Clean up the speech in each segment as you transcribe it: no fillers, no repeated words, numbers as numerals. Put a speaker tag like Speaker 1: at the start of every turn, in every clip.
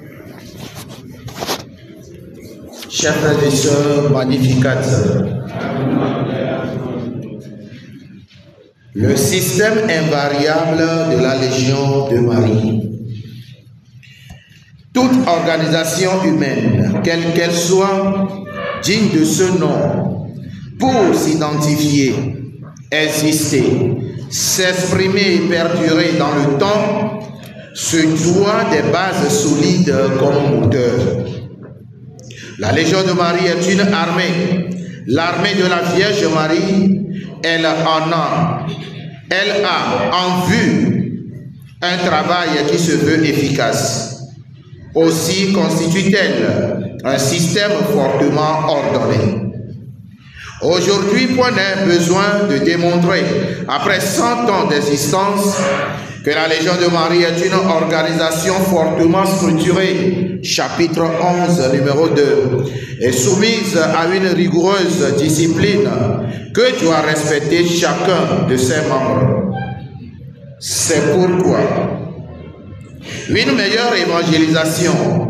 Speaker 1: Chers frères et sœurs, Magnificat. Le système invariable de la Légion de Marie. Toute organisation humaine, quelle qu'elle soit, digne de ce nom, pour s'identifier, exister, s'exprimer et perdurer dans le temps, se doit des bases solides comme moteur. La Légion de Marie est une armée, l'armée de la Vierge Marie. Elle a en vue un travail qui se veut efficace. Aussi constitue-t-elle un système fortement ordonné. Aujourd'hui, point n'est besoin de démontrer, après 100 ans d'existence, que la Légion de Marie est une organisation fortement structurée, chapitre 11, numéro 2, et soumise à une rigoureuse discipline que doit respecter chacun de ses membres. C'est pourquoi une meilleure évangélisation,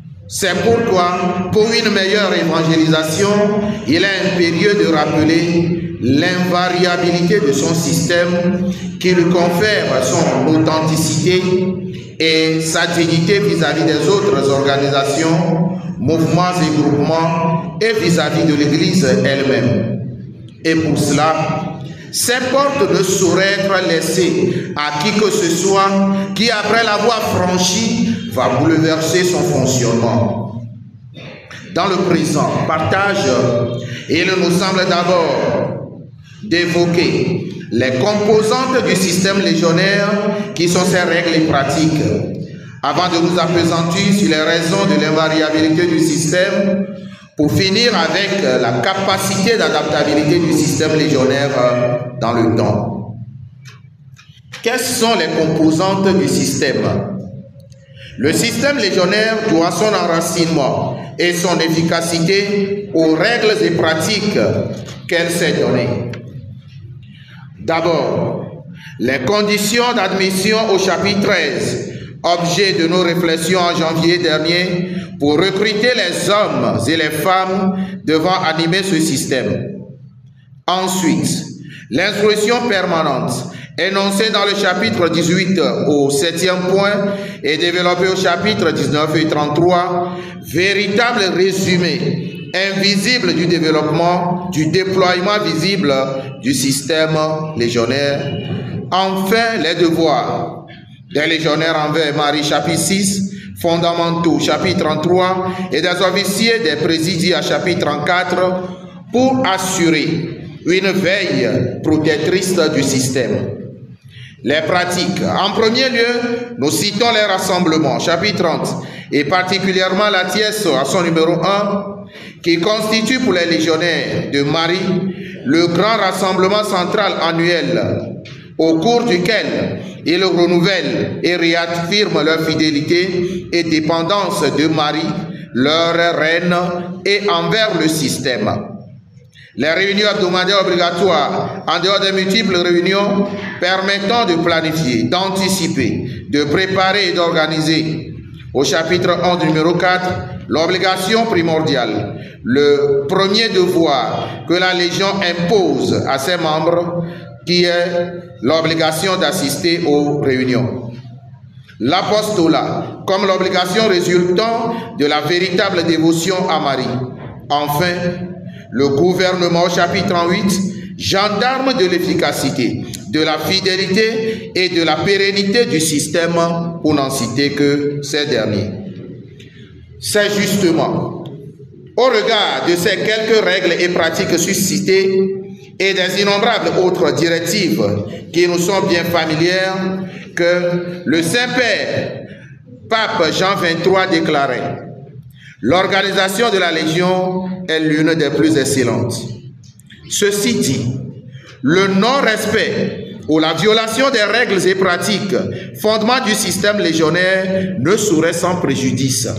Speaker 1: pour une meilleure évangélisation, il est impérieux de rappeler l'invariabilité de son système qui lui confère son authenticité et sa dignité vis-à-vis des autres organisations, mouvements et groupements et vis-à-vis de l'Église elle-même. Et pour cela, ces portes ne sauraient être laissées à qui que ce soit qui, après l'avoir franchie, va bouleverser son fonctionnement. Dans le présent partage, il nous semble d'abord d'évoquer les composantes du système légionnaire qui sont ses règles et pratiques. Avant de nous appesantir sur les raisons de l'invariabilité du système, pour finir avec la capacité d'adaptabilité du système légionnaire dans le temps. Quelles sont les composantes du système? Le système légionnaire doit son enracinement et son efficacité aux règles et pratiques qu'elle s'est données. D'abord, les conditions d'admission au chapitre 13, objet de nos réflexions en janvier dernier, pour recruter les hommes et les femmes devant animer ce système. Ensuite, l'instruction permanente, énoncée dans le chapitre 18 au 7e point et développée au chapitre 19 et 33, véritable résumé invisible du développement, du déploiement visible du système légionnaire. Enfin, les devoirs des légionnaires envers Marie, chapitre 6, fondamentaux, chapitre 33, et des officiers des présidiats, chapitre 34, pour assurer une veille protectrice du système. Les pratiques. En premier lieu, nous citons les rassemblements, chapitre 30, et particulièrement la tiesse à son numéro 1, qui constitue pour les légionnaires de Marie le grand rassemblement central annuel, au cours duquel ils renouvellent et réaffirment leur fidélité et dépendance de Marie, leur reine, et envers le système. Les réunions hebdomadaires obligatoires, en dehors des multiples réunions, permettant de planifier, d'anticiper, de préparer et d'organiser. Au chapitre 11, numéro 4, l'obligation primordiale, le premier devoir que la Légion impose à ses membres, qui est l'obligation d'assister aux réunions. L'apostolat, comme l'obligation résultant de la véritable dévotion à Marie. Enfin, le gouvernement au chapitre 38, gendarme de l'efficacité, de la fidélité et de la pérennité du système, pour n'en citer que ces derniers. C'est justement au regard de ces quelques règles et pratiques suscitées et des innombrables autres directives qui nous sont bien familières que le Saint-Père, Pape Jean XXIII, déclarait: l'organisation de la Légion est l'une des plus excellentes. Ceci dit, le non-respect ou la violation des règles et pratiques, fondement du système légionnaire, ne saurait sans préjudice.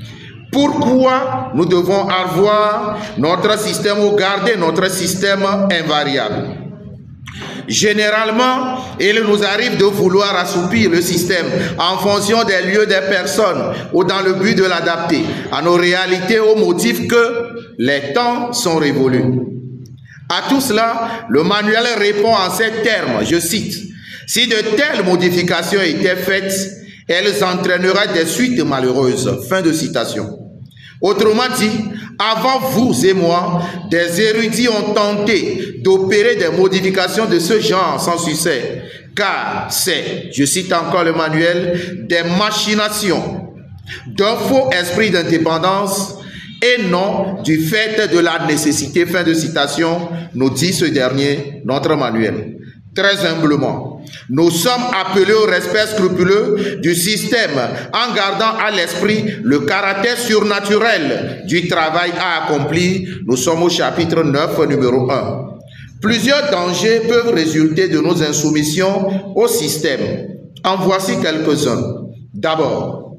Speaker 1: Pourquoi nous devons avoir notre système ou garder notre système invariable? Généralement, il nous arrive de vouloir assouplir le système en fonction des lieux, des personnes ou dans le but de l'adapter à nos réalités au motif que les temps sont révolus. À tout cela, le manuel répond en ces termes, je cite, « Si de telles modifications étaient faites, elles entraîneraient des suites malheureuses. » Fin de citation. Autrement dit, avant vous et moi, des érudits ont tenté d'opérer des modifications de ce genre sans succès, car c'est, je cite encore le manuel, des machinations d'un faux esprit d'indépendance et non du fait de la nécessité, fin de citation, nous dit ce dernier, notre manuel. Très humblement, nous sommes appelés au respect scrupuleux du système en gardant à l'esprit le caractère surnaturel du travail à accomplir. Nous sommes au chapitre 9, numéro 1. Plusieurs dangers peuvent résulter de nos insoumissions au système. En voici quelques-uns. D'abord,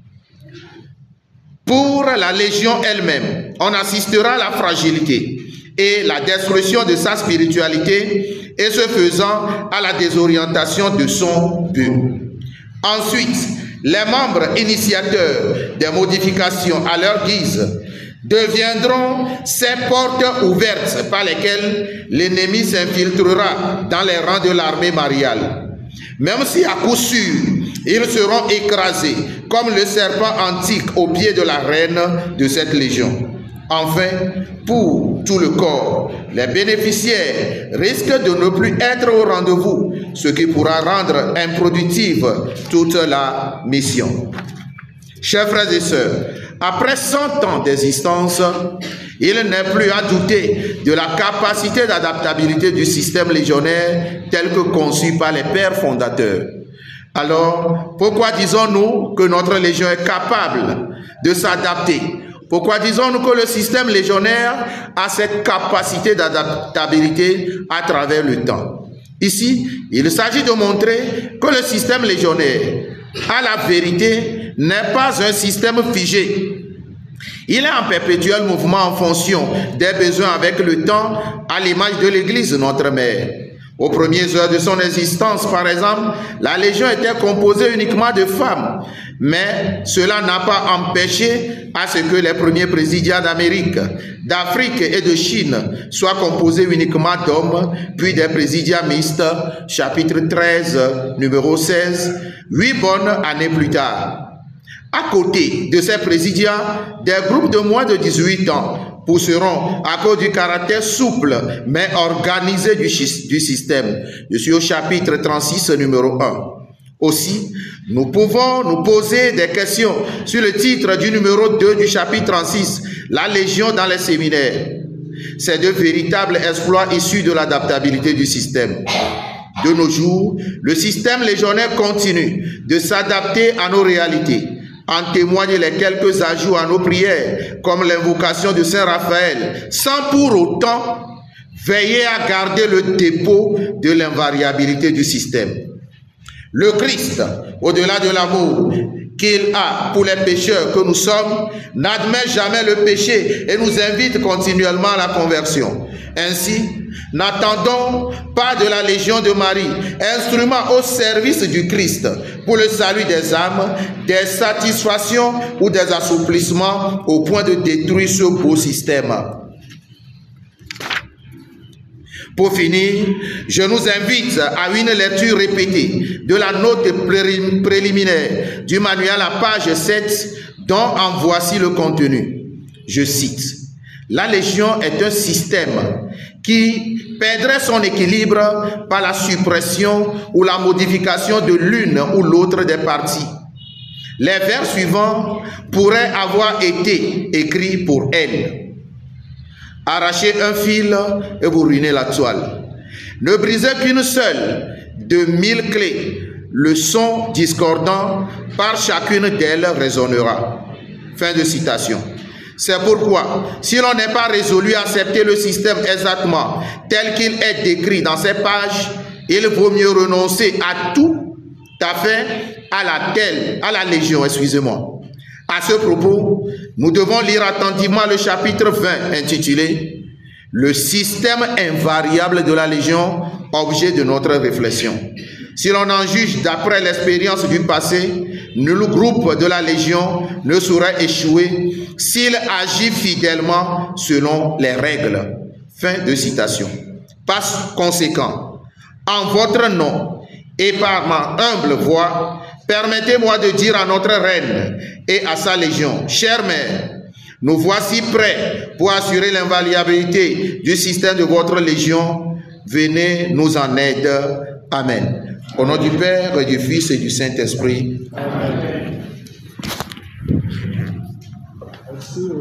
Speaker 1: pour la Légion elle-même, on assistera à la fragilité et la destruction de sa spiritualité et ce faisant à la désorientation de son but. Ensuite, les membres initiateurs des modifications à leur guise deviendront ces portes ouvertes par lesquelles l'ennemi s'infiltrera dans les rangs de l'armée mariale. Même si à coup sûr, ils seront écrasés comme le serpent antique au pied de la reine de cette légion. Enfin, pour tout le corps, les bénéficiaires risquent de ne plus être au rendez-vous, ce qui pourra rendre improductive toute la mission. Chers frères et sœurs, après 100 ans d'existence, il n'est plus à douter de la capacité d'adaptabilité du système légionnaire tel que conçu par les pères fondateurs. Alors, pourquoi disons-nous que notre légion est capable de s'adapter? Pourquoi disons-nous que le système légionnaire a cette capacité d'adaptabilité à travers le temps? Ici, il s'agit de montrer que le système légionnaire, à la vérité, n'est pas un système figé. Il est en perpétuel mouvement en fonction des besoins avec le temps, à l'image de l'Église, notre mère. Aux premières heures de son existence, par exemple, la Légion était composée uniquement de femmes, mais cela n'a pas empêché à ce que les premiers présidiats d'Amérique, d'Afrique et de Chine soient composés uniquement d'hommes, puis des présidiats mixtes, chapitre 13, numéro 16, 8 bonnes années plus tard. À côté de ces présidiats, des groupes de moins de 18 ans pousseront à cause du caractère souple mais organisé du système. Je suis au chapitre 36, numéro 1. Aussi, nous pouvons nous poser des questions sur le titre du numéro 2 du chapitre 36, la Légion dans les séminaires. C'est de véritables exploits issus de l'adaptabilité du système. De nos jours, le système légionnaire continue de s'adapter à nos réalités. En témoignent les quelques ajouts à nos prières, comme l'invocation de Saint Raphaël, sans pour autant veiller à garder le dépôt de l'invariabilité du système. Le Christ, au-delà de l'amour qu'il a pour les pécheurs que nous sommes, n'admet jamais le péché et nous invite continuellement à la conversion. Ainsi, n'attendons pas de la Légion de Marie, instrument au service du Christ pour le salut des âmes, des satisfactions ou des assouplissements au point de détruire ce beau système. Pour finir, je nous invite à une lecture répétée de la note préliminaire du manuel à page 7, dont en voici le contenu. Je cite. La Légion est un système qui perdrait son équilibre par la suppression ou la modification de l'une ou l'autre des parties. Les vers suivants pourraient avoir été écrits pour elle. Arrachez un fil et vous ruinez la toile. Ne brisez qu'une seule de 1000 clés. Le son discordant par chacune d'elles résonnera. Fin de citation. C'est pourquoi, si l'on n'est pas résolu à accepter le système exactement tel qu'il est décrit dans ces pages, il vaut mieux renoncer à tout à fait à la Légion, excusez-moi. À ce propos, nous devons lire attentivement le chapitre 20 intitulé le système invariable de la Légion, objet de notre réflexion. Si l'on en juge d'après l'expérience du passé, nul groupe de la Légion ne saurait échouer s'il agit fidèlement selon les règles. Fin de citation. Par conséquent, en votre nom et par ma humble voix, permettez-moi de dire à notre reine et à sa Légion, chère mère, nous voici prêts pour assurer l'invariabilité du système de votre Légion. Venez nous en aide. Amen. Au nom du Père et du Fils et du Saint-Esprit. Amen.